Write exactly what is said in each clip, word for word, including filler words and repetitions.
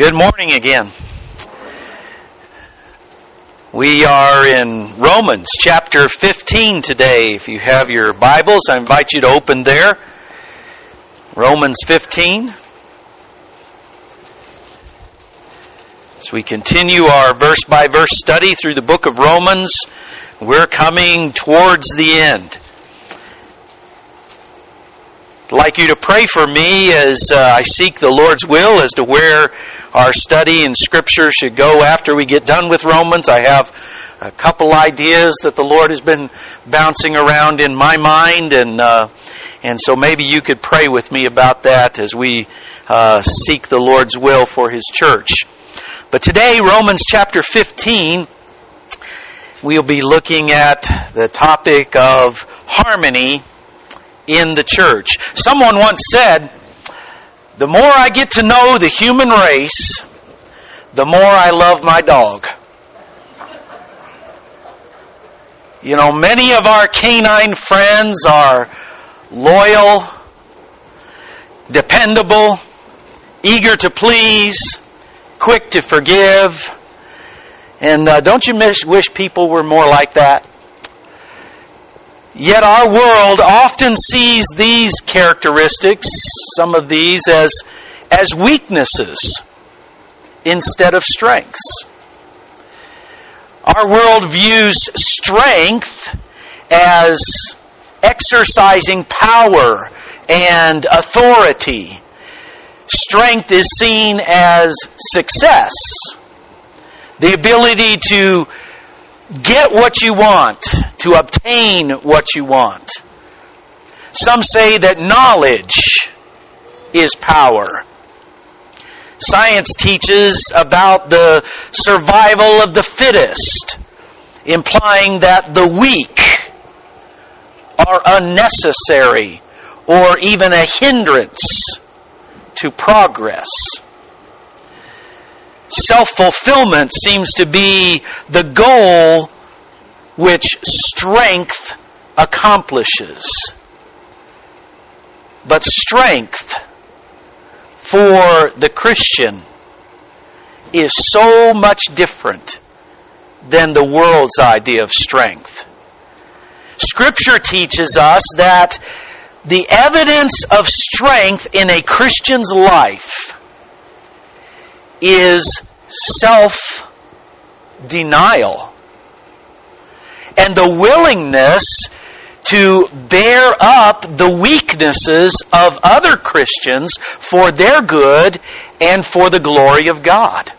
Good morning again. We are in Romans chapter fifteen today. If you have your Bibles, I invite you to open there. Romans fifteen. As we continue our verse-by-verse study through the book of Romans, we're coming towards the end. I'd like you to pray for me as uh, I seek the Lord's will as to where our study in Scripture should go after we get done with Romans. I have a couple ideas that the Lord has been bouncing around in my mind, and uh, and so maybe you could pray with me about that as we uh, seek the Lord's will for His church. But today, Romans chapter fifteen, we'll be looking at the topic of harmony in the church. Someone once said, "The more I get to know the human race, the more I love my dog." You know, many of our canine friends are loyal, dependable, eager to please, quick to forgive. And uh, don't you miss, wish people were more like that? Yet our world often sees these characteristics, some of these, as, as weaknesses instead of strengths. Our world views strength as exercising power and authority. Strength is seen as success, the ability to get what you want, to obtain what you want. Some say that knowledge is power. Science teaches about the survival of the fittest, implying that the weak are unnecessary or even a hindrance to progress. Self-fulfillment seems to be the goal which strength accomplishes. But strength for the Christian is so much different than the world's idea of strength. Scripture teaches us that the evidence of strength in a Christian's life is self-denial and the willingness to bear up the weaknesses of other Christians for their good and for the glory of God.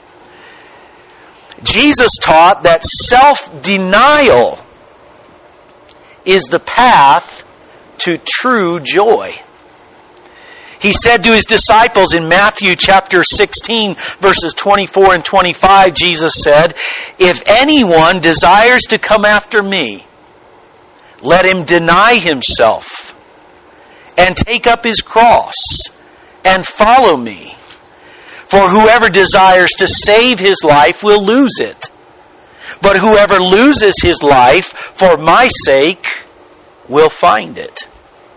Jesus taught that self-denial is the path to true joy. He said to His disciples in Matthew chapter sixteen, verses twenty-four and twenty-five, Jesus said, "If anyone desires to come after me, let him deny himself and take up his cross and follow me. For whoever desires to save his life will lose it. But whoever loses his life for my sake will find it."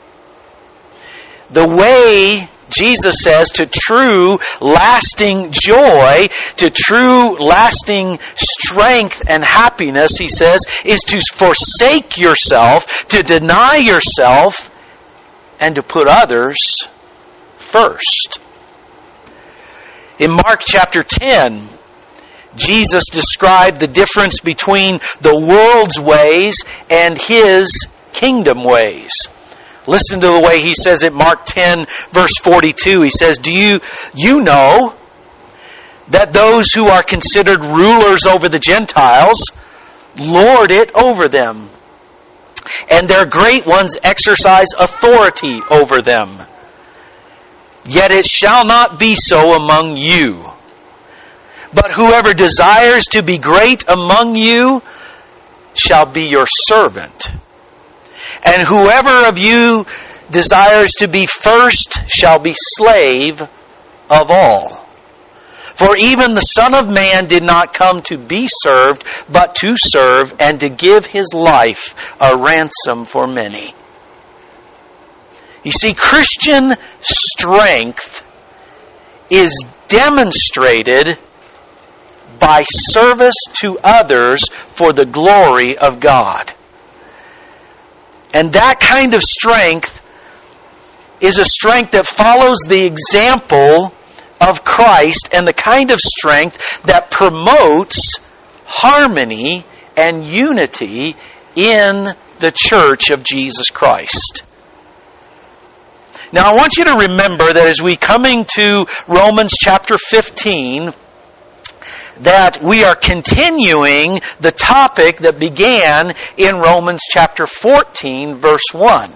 The way, Jesus says, to true lasting joy, to true lasting strength and happiness, He says, is to forsake yourself, to deny yourself, and to put others first. In Mark chapter ten, Jesus described the difference between the world's ways and His kingdom ways. Listen to the way He says it, Mark ten, verse forty-two. He says, Do you, you know that those who are considered rulers over the Gentiles lord it over them, and their great ones exercise authority over them? Yet it shall not be so among you. But whoever desires to be great among you shall be your servant. And whoever of you desires to be first shall be slave of all. For even the Son of Man did not come to be served, but to serve and to give His life a ransom for many. You see, Christian strength is demonstrated by service to others for the glory of God. And that kind of strength is a strength that follows the example of Christ and the kind of strength that promotes harmony and unity in the church of Jesus Christ. Now I want you to remember that as we coming to Romans chapter fifteen, that we are continuing the topic that began in Romans chapter fourteen, verse one.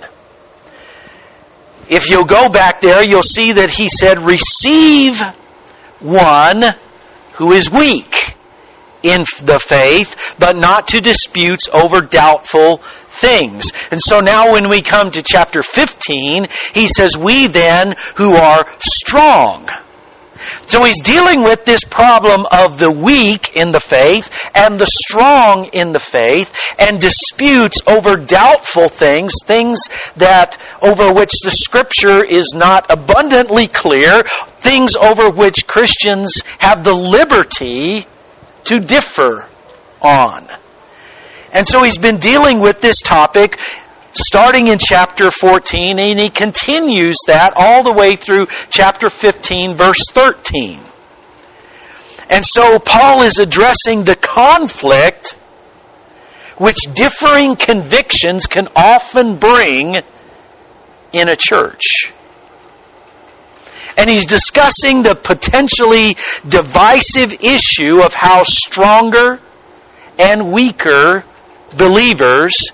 If you'll go back there, you'll see that he said, receive one who is weak in the faith, but not to disputes over doubtful things. And so now when we come to chapter fifteen, he says, we then who are strong. So he's dealing with this problem of the weak in the faith and the strong in the faith, and disputes over doubtful things, things that over which the Scripture is not abundantly clear, things over which Christians have the liberty to differ on. And so he's been dealing with this topic starting in chapter fourteen, and he continues that all the way through chapter fifteen, verse thirteen. And so Paul is addressing the conflict which differing convictions can often bring in a church. And he's discussing the potentially divisive issue of how stronger and weaker believers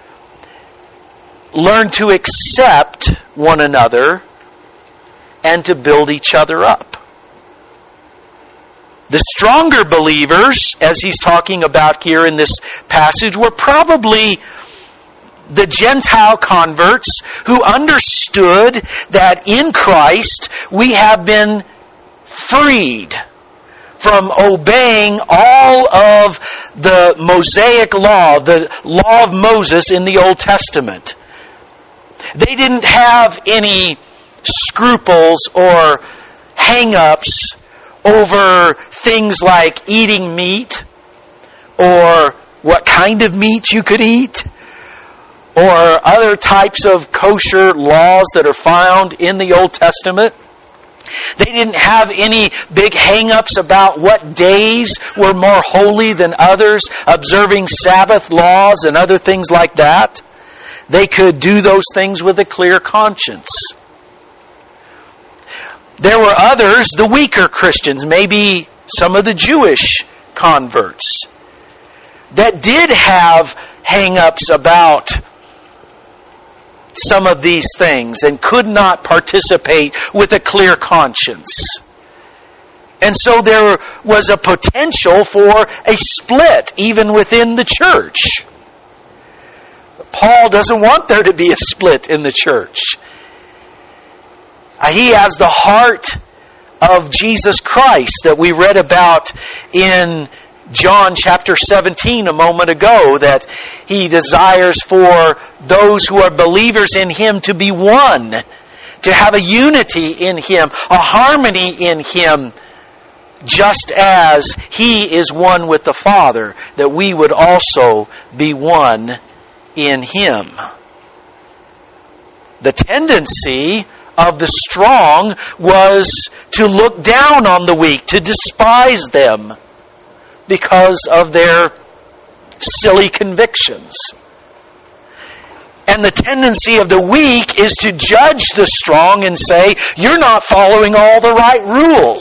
learn to accept one another and to build each other up. The stronger believers, as he's talking about here in this passage, were probably the Gentile converts who understood that in Christ we have been freed from obeying all of the Mosaic law, the law of Moses in the Old Testament. They didn't have any scruples or hang-ups over things like eating meat, or what kind of meat you could eat, or other types of kosher laws that are found in the Old Testament. They didn't have any big hang-ups about what days were more holy than others, observing Sabbath laws and other things like that. They could do those things with a clear conscience. There were others, the weaker Christians, maybe some of the Jewish converts, that did have hang-ups about some of these things and could not participate with a clear conscience. And so there was a potential for a split even within the church. Paul doesn't want there to be a split in the church. He has the heart of Jesus Christ that we read about in John chapter seventeen a moment ago, that He desires for those who are believers in Him to be one, to have a unity in Him, a harmony in Him, just as He is one with the Father, that we would also be one in Him. The tendency of the strong was to look down on the weak, to despise them because of their silly convictions. And the tendency of the weak is to judge the strong and say, you're not following all the right rules.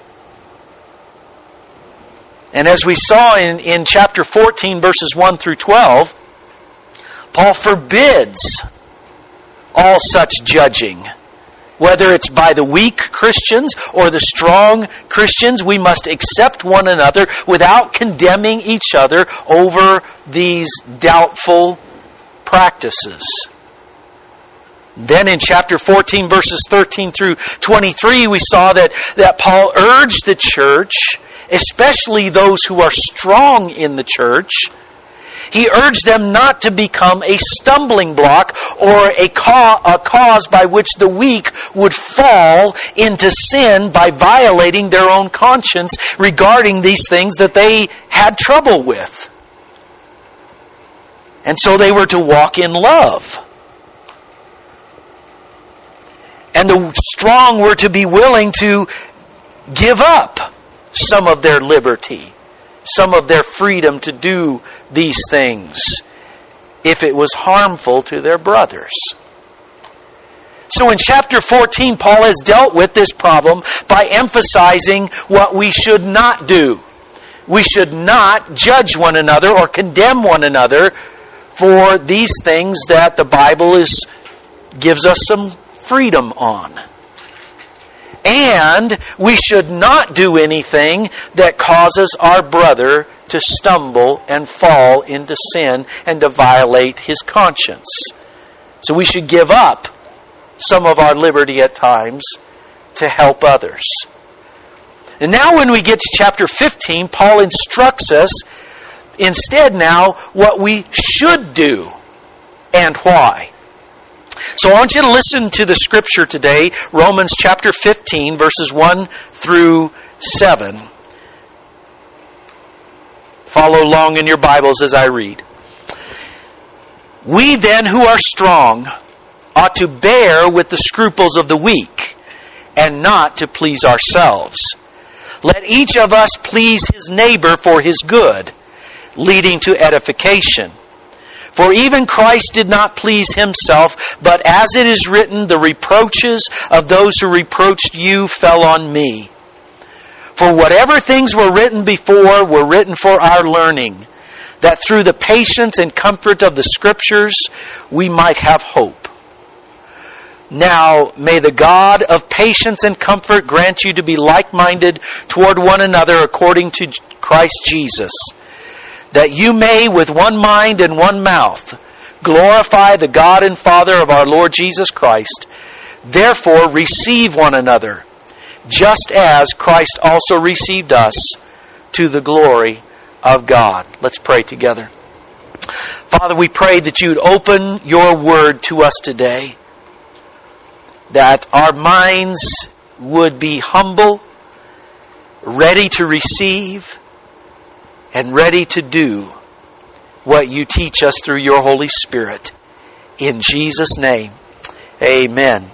And as we saw in, in chapter fourteen, verses one through twelve, Paul forbids all such judging. Whether it's by the weak Christians or the strong Christians, we must accept one another without condemning each other over these doubtful practices. Then in chapter fourteen, verses thirteen through twenty-three, we saw that, that Paul urged the church, especially those who are strong in the church, He urged them not to become a stumbling block or a, ca- a cause by which the weak would fall into sin by violating their own conscience regarding these things that they had trouble with. And so they were to walk in love. And the strong were to be willing to give up some of their liberty, some of their freedom to do these things if it was harmful to their brothers. So in chapter fourteen, Paul has dealt with this problem by emphasizing what we should not do. We should not judge one another or condemn one another for these things that the Bible is gives us some freedom on. And we should not do anything that causes our brother to stumble and fall into sin and to violate his conscience. So we should give up some of our liberty at times to help others. And now when we get to chapter fifteen, Paul instructs us instead now what we should do and why. So I want you to listen to the scripture today, Romans chapter fifteen, verses one through seven. Follow along in your Bibles as I read. We then who are strong ought to bear with the scruples of the weak, and not to please ourselves. Let each of us please his neighbor for his good, leading to edification. For even Christ did not please himself, but as it is written, the reproaches of those who reproached you fell on me. For whatever things were written before were written for our learning, that through the patience and comfort of the Scriptures we might have hope. Now may the God of patience and comfort grant you to be like-minded toward one another according to Christ Jesus, that you may with one mind and one mouth glorify the God and Father of our Lord Jesus Christ. Therefore receive one another, just as Christ also received us to the glory of God. Let's pray together. Father, we pray that you would open your word to us today, that our minds would be humble, ready to receive, and ready to do what you teach us through your Holy Spirit. In Jesus' name, amen.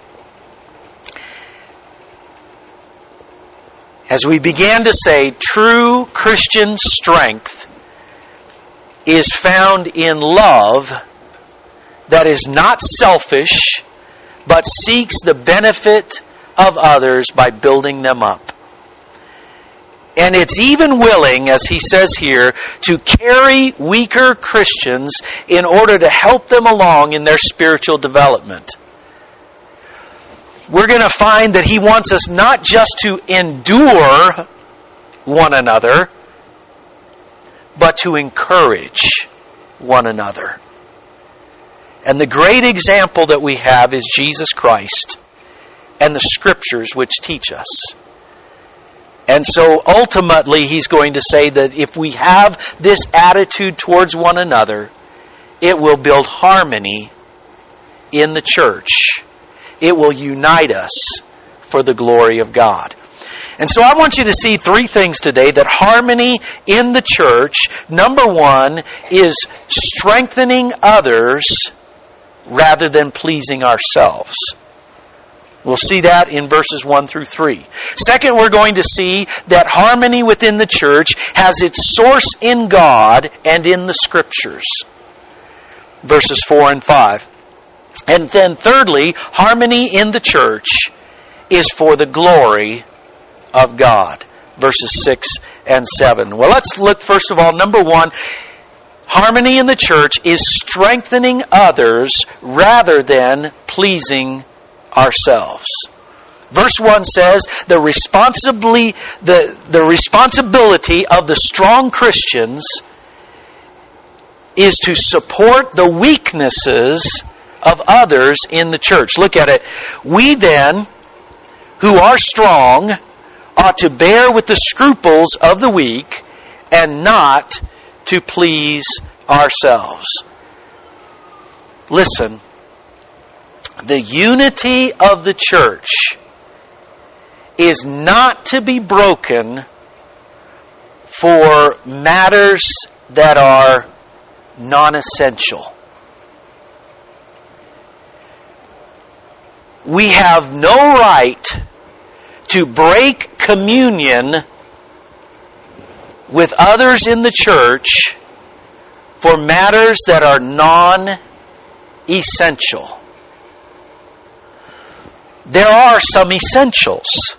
As we began to say, true Christian strength is found in love that is not selfish, but seeks the benefit of others by building them up. And it's even willing, as he says here, to carry weaker Christians in order to help them along in their spiritual development. We're going to find that he wants us not just to endure one another, but to encourage one another. And the great example that we have is Jesus Christ and the Scriptures which teach us. And so ultimately he's going to say that if we have this attitude towards one another, it will build harmony in the church. It will unite us for the glory of God. And so I want you to see three things today. That harmony in the church, number one, is strengthening others rather than pleasing ourselves. We'll see that in verses one through three. Second, we're going to see that harmony within the church has its source in God and in the Scriptures. Verses four and five. And then thirdly, harmony in the church is for the glory of God. Verses six and seven. Well, let's look first of all, number one, harmony in the church is strengthening others rather than pleasing ourselves. Verse one says, the responsibly the, the responsibility of the strong Christians is to support the weaknesses of others in the church. Look at it. We then, who are strong, ought to bear with the scruples of the weak and not to please ourselves. Listen, the unity of the church is not to be broken for matters that are non-essential. We have no right to break communion with others in the church for matters that are non-essential. There are some essentials.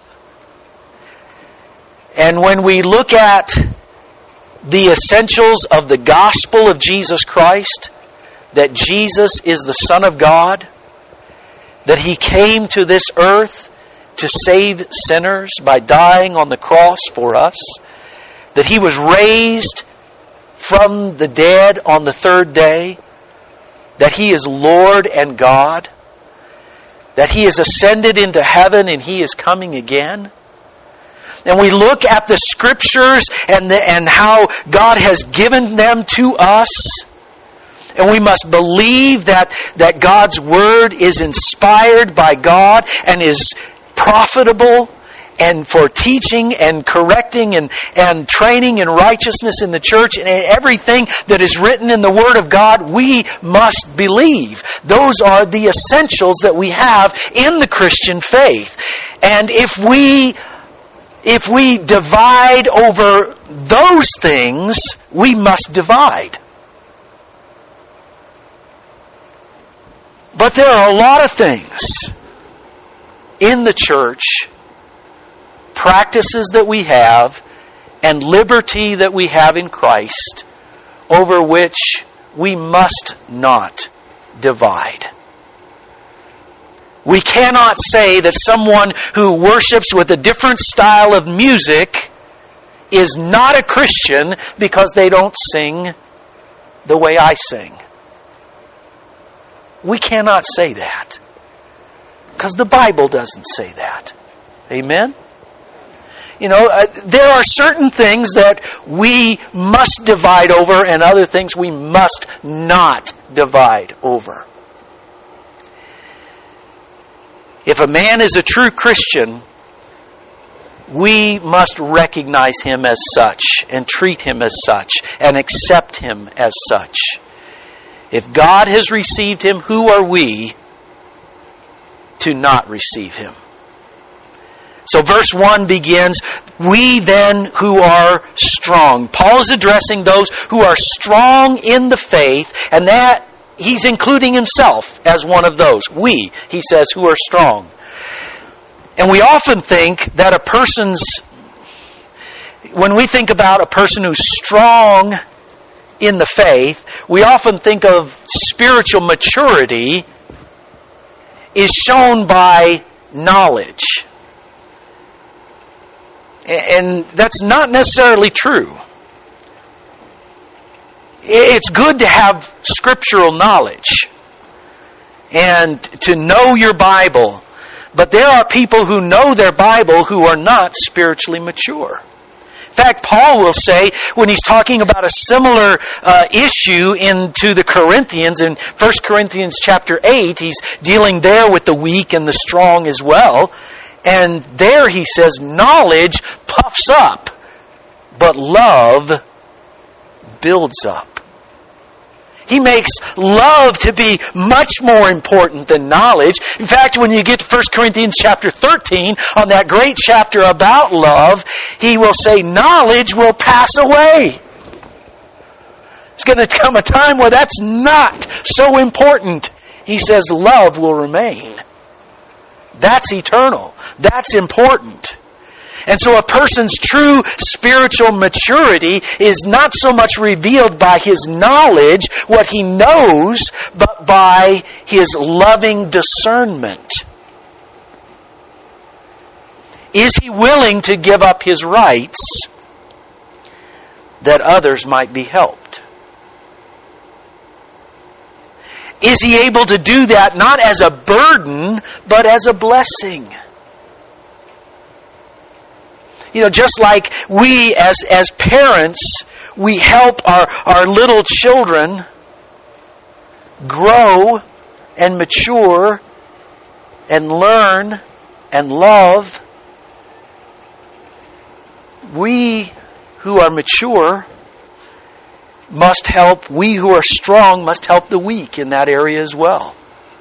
And when we look at the essentials of the gospel of Jesus Christ, that Jesus is the Son of God, that He came to this earth to save sinners by dying on the cross for us, that He was raised from the dead on the third day, that He is Lord and God, that He has ascended into heaven and He is coming again. And we look at the Scriptures and, the, and how God has given them to us. And we must believe that, that God's Word is inspired by God and is profitable and for teaching and correcting and, and training in righteousness in the church, and everything that is written in the Word of God, we must believe. Those are the essentials that we have in the Christian faith. And if we if we divide over those things, we must divide. But there are a lot of things in the church, practices that we have, and liberty that we have in Christ, over which we must not divide. We cannot say that someone who worships with a different style of music is not a Christian because they don't sing the way I sing. We cannot say that, because the Bible doesn't say that. Amen? You know, uh, there are certain things that we must divide over and other things we must not divide over. If a man is a true Christian, we must recognize him as such and treat him as such and accept him as such. If God has received him, who are we to not receive him? So verse one begins, we then who are strong. Paul is addressing those who are strong in the faith, and that he's including himself as one of those. We, he says, who are strong. And we often think that a person's, when we think about a person who's strong in the faith, we often think of spiritual maturity is shown by knowledge. And that's not necessarily true. It's good to have scriptural knowledge and to know your Bible. But there are people who know their Bible who are not spiritually mature. In fact, Paul will say, when he's talking about a similar uh, issue into the Corinthians, in First Corinthians chapter eight, he's dealing there with the weak and the strong as well. And there he says, knowledge puffs up, but love builds up. He makes love to be much more important than knowledge. In fact, when you get to First Corinthians chapter thirteen, on that great chapter about love, he will say, knowledge will pass away. There's going to come a time where that's not so important. He says, love will remain. That's eternal. That's important. And so a person's true spiritual maturity is not so much revealed by his knowledge, what he knows, but by his loving discernment. Is he willing to give up his rights that others might be helped? Is he able to do that not as a burden, but as a blessing? You know, just like we as, as parents, we help our, our little children grow and mature and learn and love, we who are mature must help, we who are strong must help the weak in that area as well.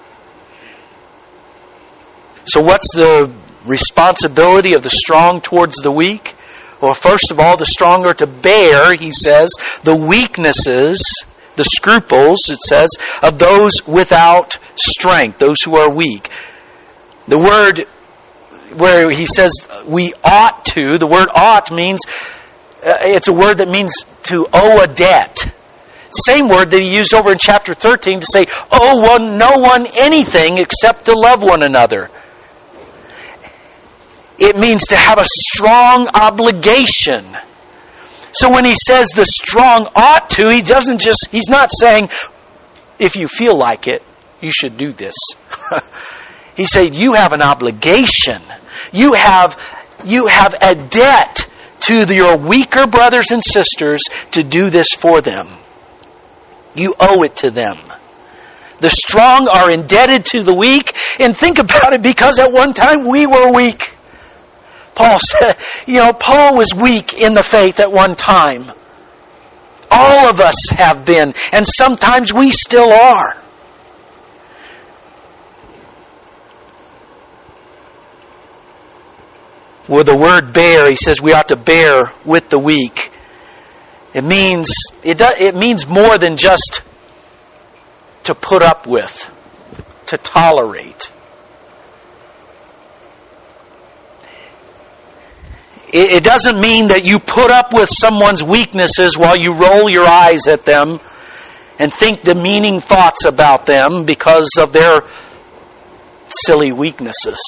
So what's the responsibility of the strong towards the weak? Well, first of all, the strong are to bear, he says, the weaknesses, the scruples, it says, of those without strength, those who are weak. The word where he says we ought to, the word ought means, uh, it's a word that means to owe a debt. Same word that he used over in chapter thirteen to say, owe one, no one anything except to love one another. It means to have a strong obligation. So when he says the strong ought to, he doesn't just, he's not saying, if you feel like it, you should do this. He said, you have an obligation. You have, you have a debt to your weaker brothers and sisters to do this for them. You owe it to them. The strong are indebted to the weak. And think about it, because at one time we were weak. Paul said, you know, Paul was weak in the faith at one time. All of us have been, and sometimes we still are. With the word bear, he says we ought to bear with the weak. It means it does, it means more than just to put up with, to tolerate. It, it doesn't mean that you put up with someone's weaknesses while you roll your eyes at them and think demeaning thoughts about them because of their silly weaknesses.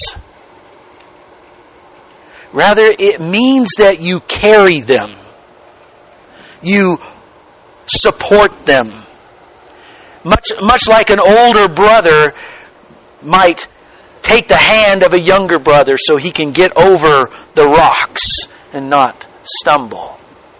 Rather, it means that you carry them. You support them. Much, much like an older brother might take the hand of a younger brother so he can get over the rocks and not stumble.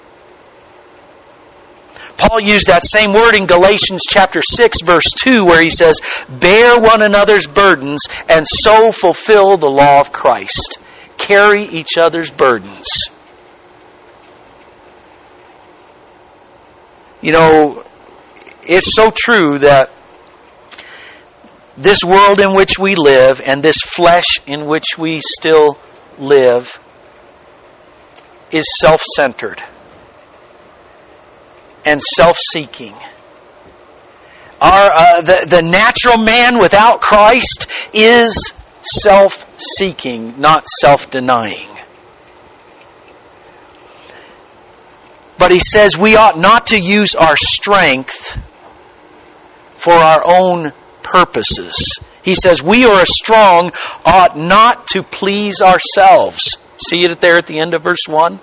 Paul used that same word in Galatians chapter six, verse two, where he says, bear one another's burdens and so fulfill the law of Christ. Carry each other's burdens. You know, it's so true that this world in which we live and this flesh in which we still live is self-centered and self-seeking. Our uh, the, the natural man without Christ is self-seeking, not self-denying. But he says we ought not to use our strength for our own purposes. He says we who are strong ought not to please ourselves. See it there at the end of verse one?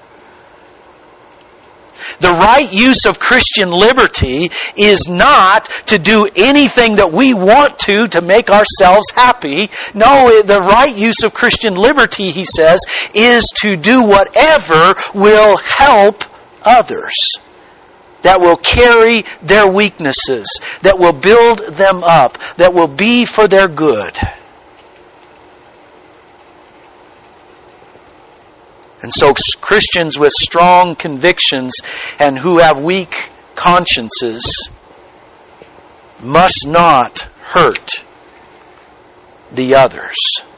The right use of Christian liberty is not to do anything that we want to to make ourselves happy. No, the right use of Christian liberty, he says, is to do whatever will help others, that will carry their weaknesses, that will build them up, that will be for their good. And so Christians with strong convictions and who have weak consciences must not hurt the others.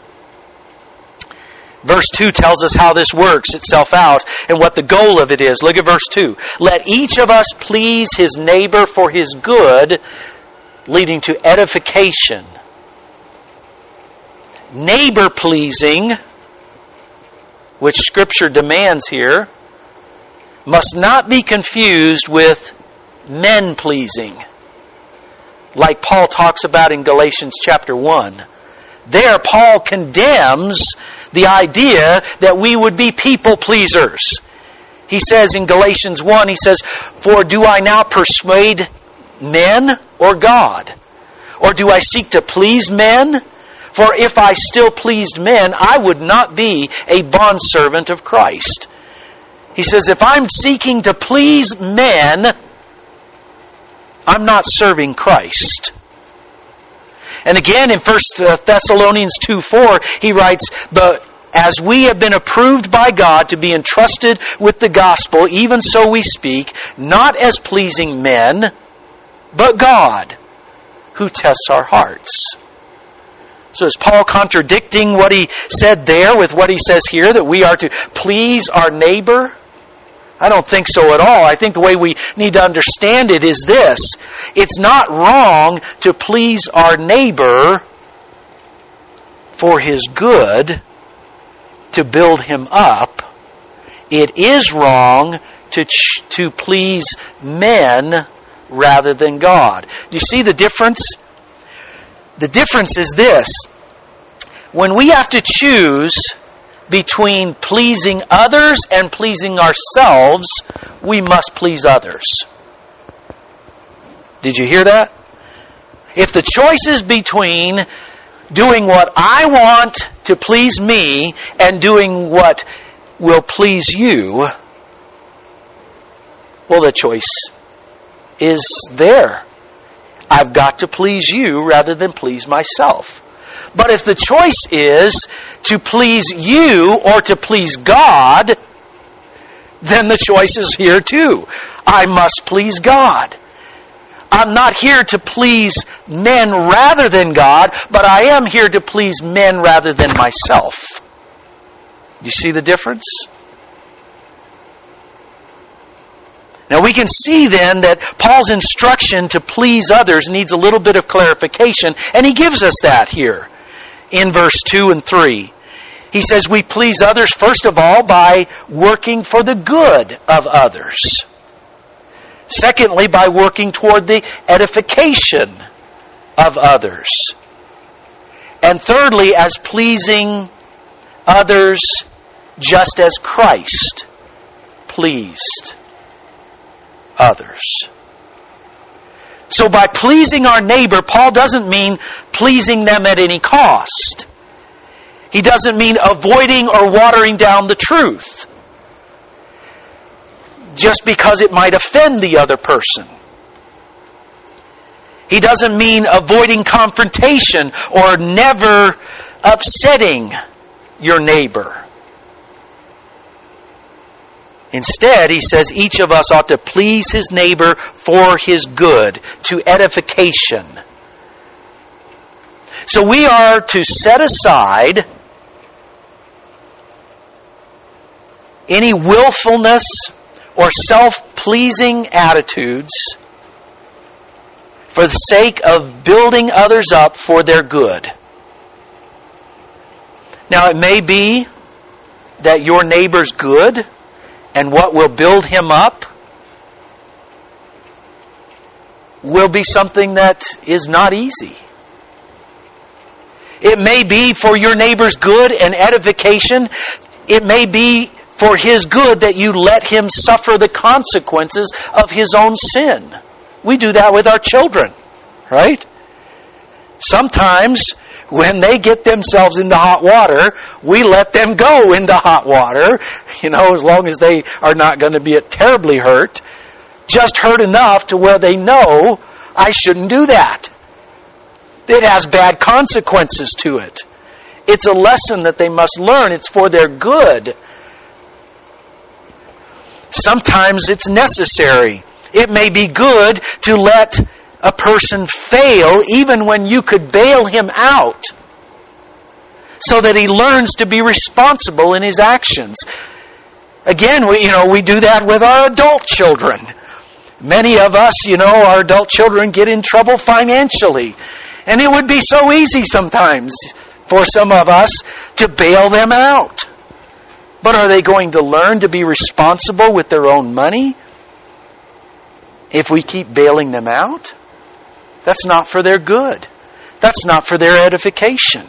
Verse two tells us how this works itself out and what the goal of it is. Look at verse two. Let each of us please his neighbor for his good, leading to edification. Neighbor pleasing, which Scripture demands here, must not be confused with men pleasing, like Paul talks about in Galatians chapter one. There, Paul condemns the idea that we would be people pleasers. He says in Galatians one, he says, for do I now persuade men or God? Or do I seek to please men? For if I still pleased men, I would not be a bondservant of Christ. He says, if I'm seeking to please men, I'm not serving Christ. And again, in First Thessalonians two four, he writes, but as we have been approved by God to be entrusted with the gospel, even so we speak, not as pleasing men, but God, who tests our hearts. So is Paul contradicting what he said there with what he says here, that we are to please our neighbor? I don't think so at all. I think the way we need to understand it is this. It's not wrong to please our neighbor for his good, to build him up. It is wrong to ch- to please men rather than God. Do you see the difference? The difference is this. When we have to choose between pleasing others and pleasing ourselves, we must please others. Did you hear that? If the choice is between doing what I want to please me and doing what will please you, well, the choice is there. I've got to please you rather than please myself. But if the choice is to please you or to please God, then the choice is here too. I must please God. I'm not here to please men rather than God, but I am here to please men rather than myself. You see the difference? Now we can see then that Paul's instruction to please others needs a little bit of clarification, and he gives us that here in verse two and three. He says we please others first of all by working for the good of others. Secondly, by working toward the edification of others. And thirdly, as pleasing others just as Christ pleased others. So by pleasing our neighbor, Paul doesn't mean pleasing them at any cost. He doesn't mean avoiding or watering down the truth just because it might offend the other person. He doesn't mean avoiding confrontation or never upsetting your neighbor. Instead, he says each of us ought to please his neighbor for his good, to edification. So we are to set aside any willfulness or self-pleasing attitudes for the sake of building others up for their good. Now, it may be that your neighbor's good and what will build him up will be something that is not easy. It may be for your neighbor's good and edification. It may be for his good that you let him suffer the consequences of his own sin. We do that with our children, right? Sometimes when they get themselves into hot water, we let them go into hot water, you know, as long as they are not going to be terribly hurt. Just hurt enough to where they know, I shouldn't do that. It has bad consequences to it. It's a lesson that they must learn. It's for their good. Sometimes it's necessary. It may be good to let a person fail even when you could bail him out so that he learns to be responsible in his actions. Again, we, you know, we do that with our adult children. Many of us, you know, our adult children get in trouble financially. And it would be so easy sometimes for some of us to bail them out. But are they going to learn to be responsible with their own money if we keep bailing them out? That's not for their good. That's not for their edification.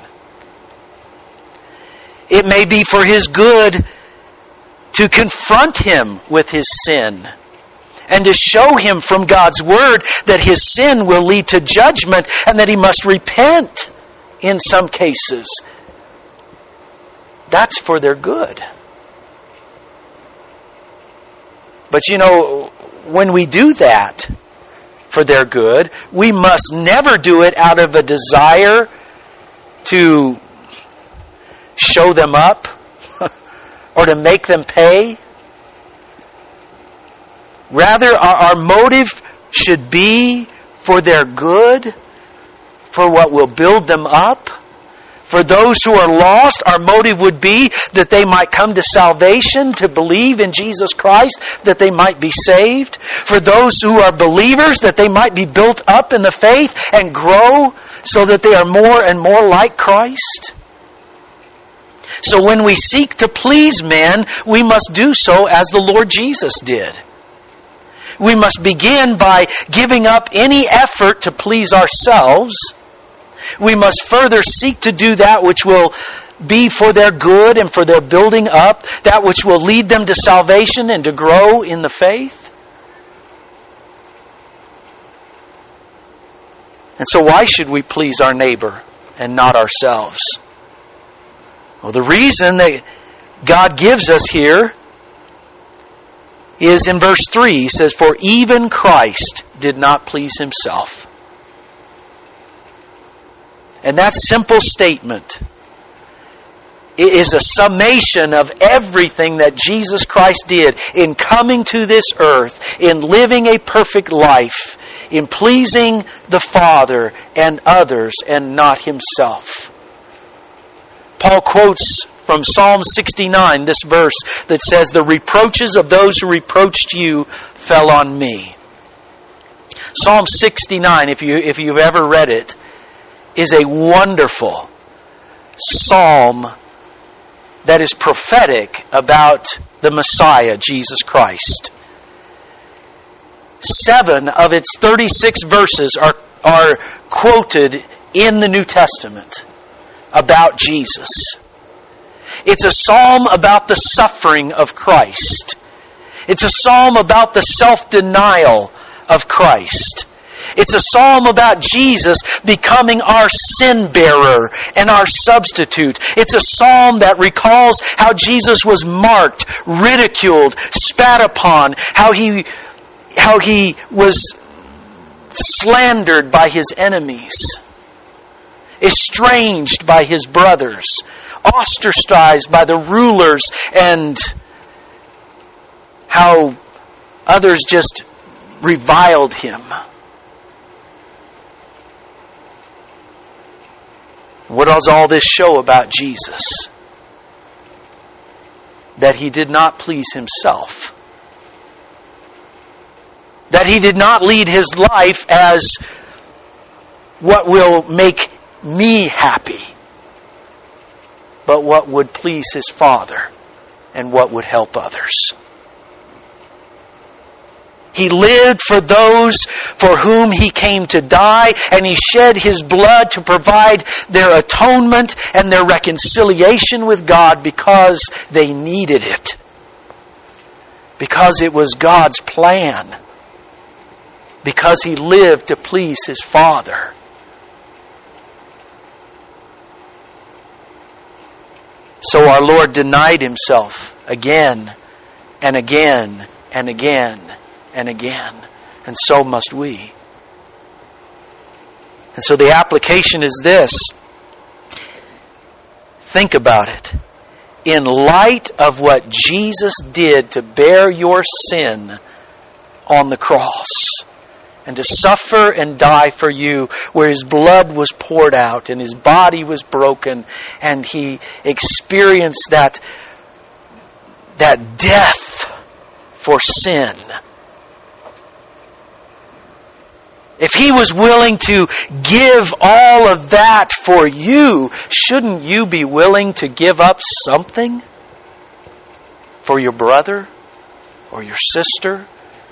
It may be for his good to confront him with his sin and to show him from God's Word that his sin will lead to judgment and that he must repent in some cases. That's for their good. But you know, when we do that for their good, we must never do it out of a desire to show them up or to make them pay. Rather, our, our motive should be for their good, for what will build them up. For those who are lost, our motive would be that they might come to salvation, to believe in Jesus Christ, that they might be saved. For those who are believers, that they might be built up in the faith and grow so that they are more and more like Christ. So when we seek to please men, we must do so as the Lord Jesus did. We must begin by giving up any effort to please ourselves. We must further seek to do that which will be for their good and for their building up, that which will lead them to salvation and to grow in the faith. And so why should we please our neighbor and not ourselves? Well, the reason that God gives us here is in verse three. He says, "For even Christ did not please himself." And that simple statement is a summation of everything that Jesus Christ did in coming to this earth, in living a perfect life, in pleasing the Father and others and not himself. Paul quotes from Psalm sixty-nine this verse that says, "The reproaches of those who reproached you fell on me." Psalm sixty-nine, if you if you've ever read it, is a wonderful psalm that is prophetic about the Messiah, Jesus Christ. Seven of its thirty-six verses are, are quoted in the New Testament about Jesus. It's a psalm about the suffering of Christ. It's a psalm about the self-denial of Christ. It's a psalm about Jesus becoming our sin bearer and our substitute. It's a psalm that recalls how Jesus was marked, ridiculed, spat upon, how he, how he was slandered by his enemies, estranged by his brothers, ostracized by the rulers, and how others just reviled him. What does all this show about Jesus? That he did not please himself. That he did not lead his life as what will make me happy, but what would please his Father and what would help others. He lived for those for whom he came to die, and he shed his blood to provide their atonement and their reconciliation with God because they needed it. Because it was God's plan. Because he lived to please his Father. So our Lord denied himself again and again and again and again. And so must we. And so the application is this. Think about it. In light of what Jesus did to bear your sin on the cross, and to suffer and die for you, where his blood was poured out and his body was broken, and he experienced that, that death for sin. If he was willing to give all of that for you, shouldn't you be willing to give up something for your brother or your sister?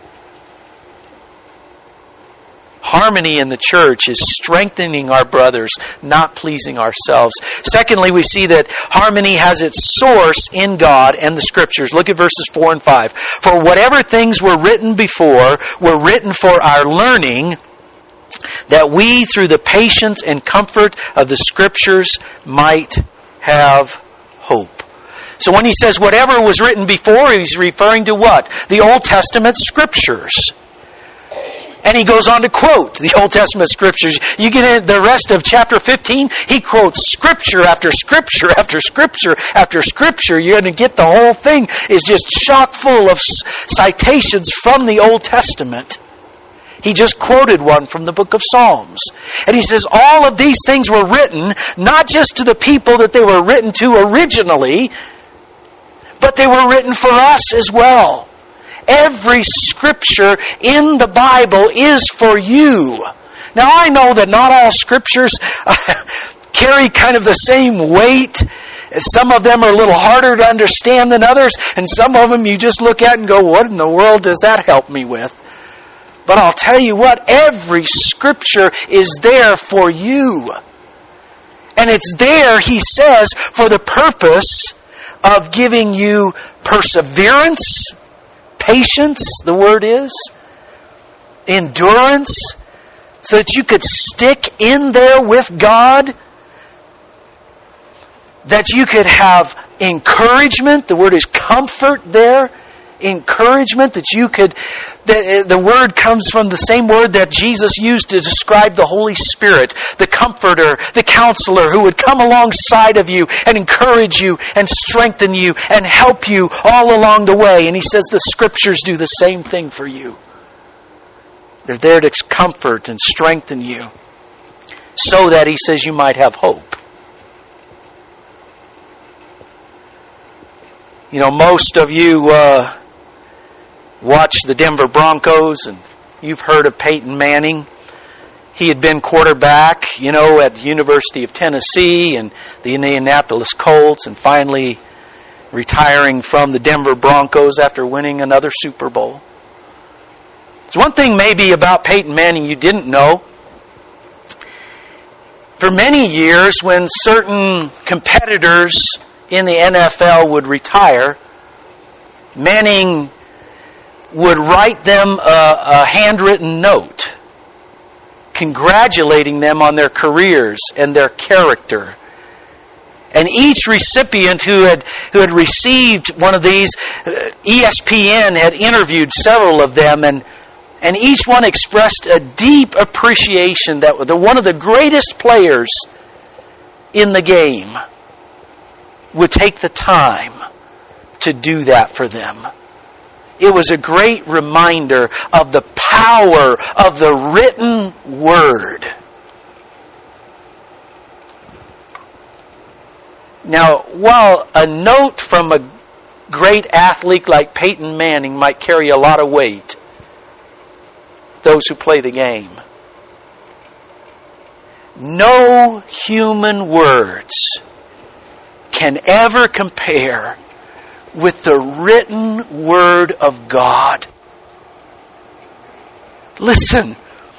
Harmony in the church is strengthening our brothers, not pleasing ourselves. Secondly, we see that harmony has its source in God and the Scriptures. Look at verses four and five. For whatever things were written before were written for our learning, that we, through the patience and comfort of the Scriptures, might have hope. So when he says whatever was written before, he's referring to what? The Old Testament Scriptures. And he goes on to quote the Old Testament Scriptures. You get in the rest of chapter fifteen, he quotes Scripture after Scripture after Scripture after Scripture. You're going to get the whole thing is just chock full of citations from the Old Testament. He just quoted one from the book of Psalms. And he says all of these things were written not just to the people that they were written to originally, but they were written for us as well. Every scripture in the Bible is for you. Now I know that not all scriptures carry kind of the same weight. Some of them are a little harder to understand than others, and some of them you just look at and go, what in the world does that help me with? But I'll tell you what, every scripture is there for you. And it's there, he says, for the purpose of giving you perseverance, patience, the word is, endurance, so that you could stick in there with God, that you could have encouragement, the word is comfort there, encouragement, that you could, the, the word comes from the same word that Jesus used to describe the Holy Spirit, the comforter, the counselor who would come alongside of you and encourage you and strengthen you and help you all along the way. And he says the scriptures do the same thing for you. They're there to comfort and strengthen you so that, he says, you might have hope. You know, most of you uh, watch the Denver Broncos, and you've heard of Peyton Manning. He had been quarterback, you know, at the University of Tennessee and the Indianapolis Colts, and finally retiring from the Denver Broncos after winning another Super Bowl. So one thing maybe about Peyton Manning you didn't know. For many years, when certain competitors in the N F L would retire, Manning would write them a, a handwritten note congratulating them on their careers and their character. And each recipient who had who had received one of these, E S P N had interviewed several of them, and and each one expressed a deep appreciation that the one of the greatest players in the game would take the time to do that for them. It was a great reminder of the power of the written word. Now, while a note from a great athlete like Peyton Manning might carry a lot of weight, those who play the game, no human words can ever compare with the written word of God. Listen,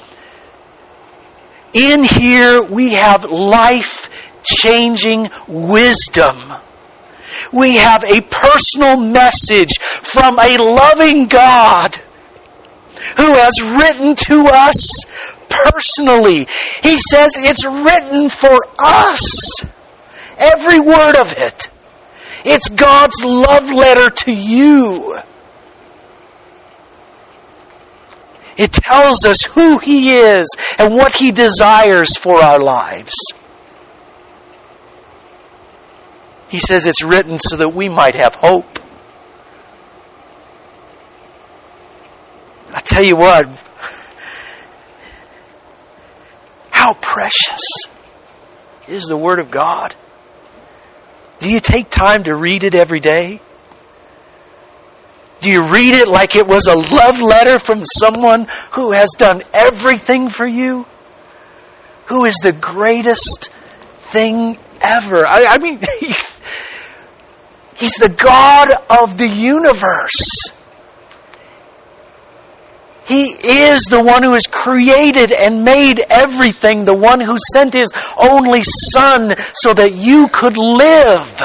in here we have life-changing wisdom. We have a personal message from a loving God who has written to us personally. He says it's written for us. Every word of it. It's God's love letter to you. It tells us who He is and what He desires for our lives. He says it's written so that we might have hope. I tell you what, how precious is the Word of God. Do you take time to read it every day? Do you read it like it was a love letter from someone who has done everything for you? Who is the greatest thing ever? I, I mean, he, He's the God of the universe. He is the one who has created and made everything, the one who sent His only Son so that you could live.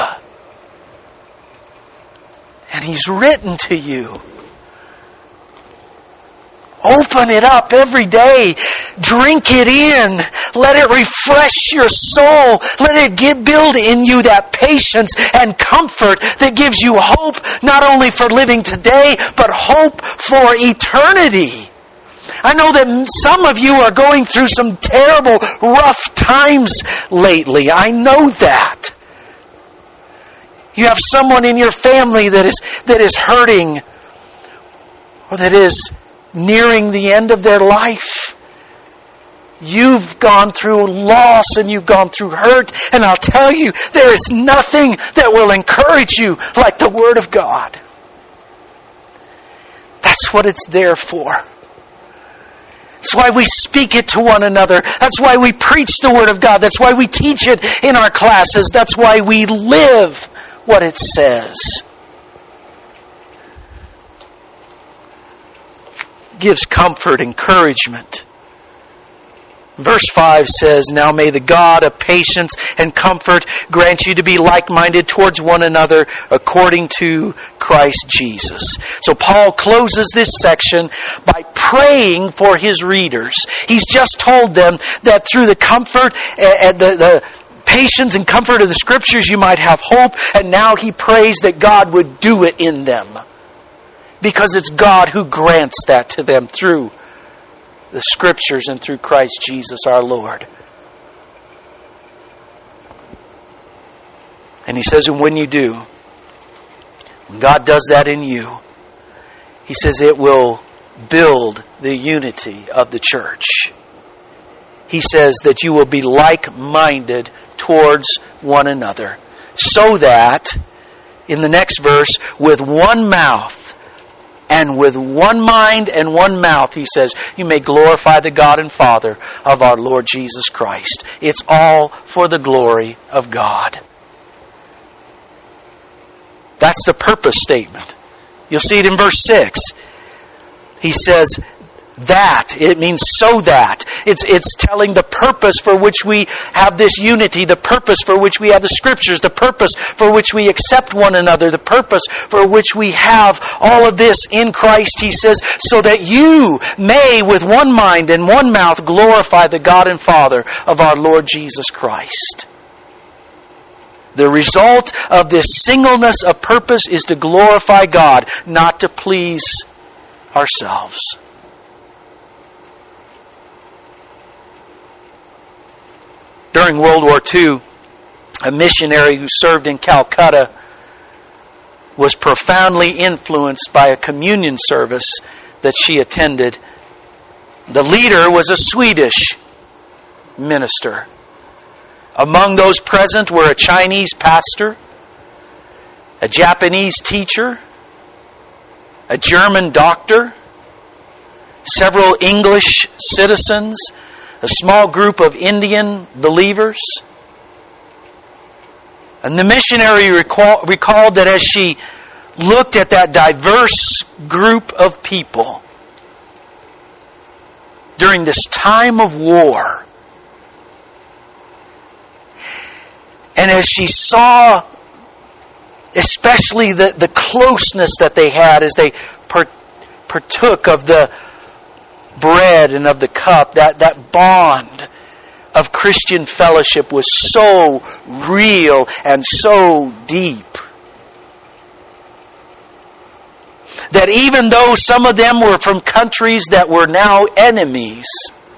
And He's written to you. Open it up every day. Drink it in. Let it refresh your soul. Let it get, build in you that patience and comfort that gives you hope not only for living today, but hope for eternity. I know that some of you are going through some terrible, rough times lately. I know that. You have someone in your family that is that is hurting, or that is nearing the end of their life. You've gone through loss and you've gone through hurt, and I'll tell you, there is nothing that will encourage you like the Word of God. That's what it's there for. That's why we speak it to one another. That's why we preach the Word of God. That's why we teach it in our classes. That's why we live what it says. Gives comfort, encouragement. Verse five says, "Now may the God of patience and comfort grant you to be like-minded towards one another according to Christ Jesus." So Paul closes this section by praying for his readers. He's just told them that through the comfort and the, the patience and comfort of the Scriptures you might have hope, and now he prays that God would do it in them. Because it's God who grants that to them through the Scriptures and through Christ Jesus our Lord. And he says, and when you do, when God does that in you, he says it will build the unity of the church. He says that you will be like-minded towards one another. So that, in the next verse, with one mouth, and with one mind and one mouth, he says, you may glorify the God and Father of our Lord Jesus Christ. It's all for the glory of God. That's the purpose statement. You'll see it in verse six. He says, that, it means so that. It's it's telling the purpose for which we have this unity, the purpose for which we have the Scriptures, the purpose for which we accept one another, the purpose for which we have all of this in Christ, he says, so that you may with one mind and one mouth glorify the God and Father of our Lord Jesus Christ. The result of this singleness of purpose is to glorify God, not to please ourselves. During World War Two, a missionary who served in Calcutta was profoundly influenced by a communion service that she attended. The leader was a Swedish minister. Among those present were a Chinese pastor, a Japanese teacher, a German doctor, several English citizens, a small group of Indian believers. And the missionary recall, recalled that as she looked at that diverse group of people during this time of war, and as she saw especially the, the closeness that they had as they partook of the bread and of the cup, that, that bond of Christian fellowship was so real and so deep that even though some of them were from countries that were now enemies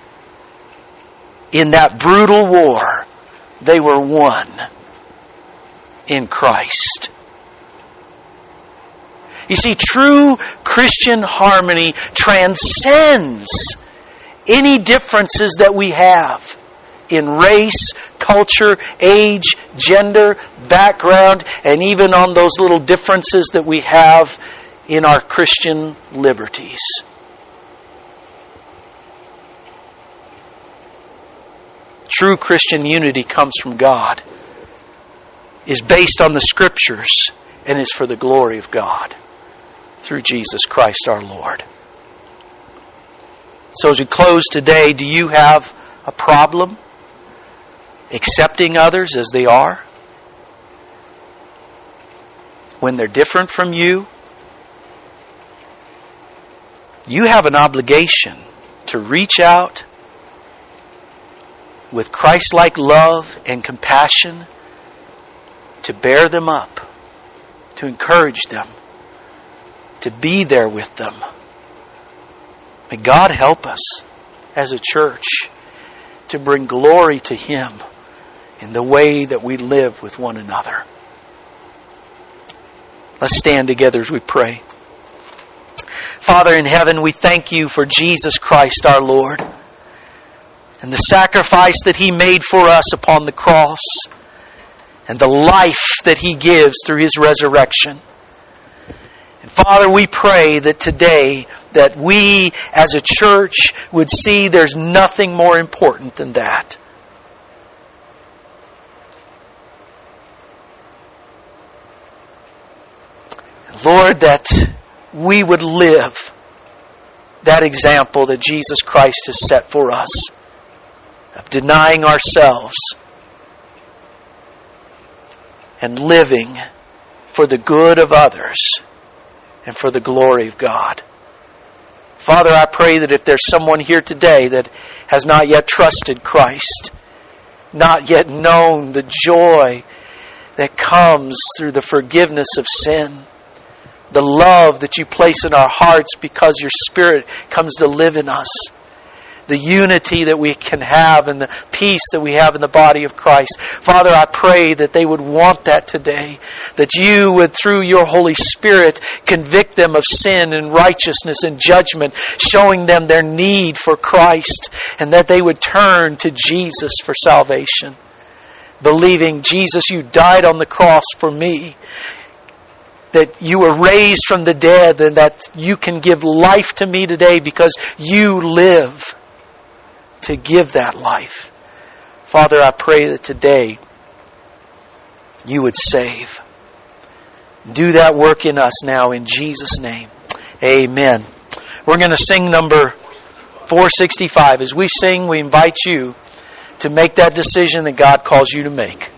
in that brutal war, they were one in Christ. You see, true Christian harmony transcends any differences that we have in race, culture, age, gender, background, and even on those little differences that we have in our Christian liberties. True Christian unity comes from God, is based on the Scriptures, and is for the glory of God through Jesus Christ our Lord. So as we close today, do you have a problem accepting others as they are? When they're different from you? you have an obligation to reach out with Christ-like love and compassion to bear them up, to encourage them, to be there with them. May God help us as a church to bring glory to Him in the way that we live with one another. Let's stand together as we pray. Father in heaven, we thank You for Jesus Christ our Lord and the sacrifice that He made for us upon the cross and the life that He gives through His resurrection. And Father, we pray that today that we as a church would see there's nothing more important than that. Lord, that we would live that example that Jesus Christ has set for us of denying ourselves and living for the good of others and for the glory of God. Father, I pray that if there's someone here today that has not yet trusted Christ, not yet known the joy that comes through the forgiveness of sin, the love that You place in our hearts because Your Spirit comes to live in us, the unity that we can have and the peace that we have in the body of Christ. Father, I pray that they would want that today, that You would, through Your Holy Spirit, convict them of sin and righteousness and judgment, showing them their need for Christ, and that they would turn to Jesus for salvation, believing, Jesus, You died on the cross for me, that You were raised from the dead, and that You can give life to me today because You live to give that life. Father, I pray that today You would save. Do that work in us now in Jesus' name. Amen. We're going to sing number four sixty-five. As we sing, we invite you to make that decision that God calls you to make.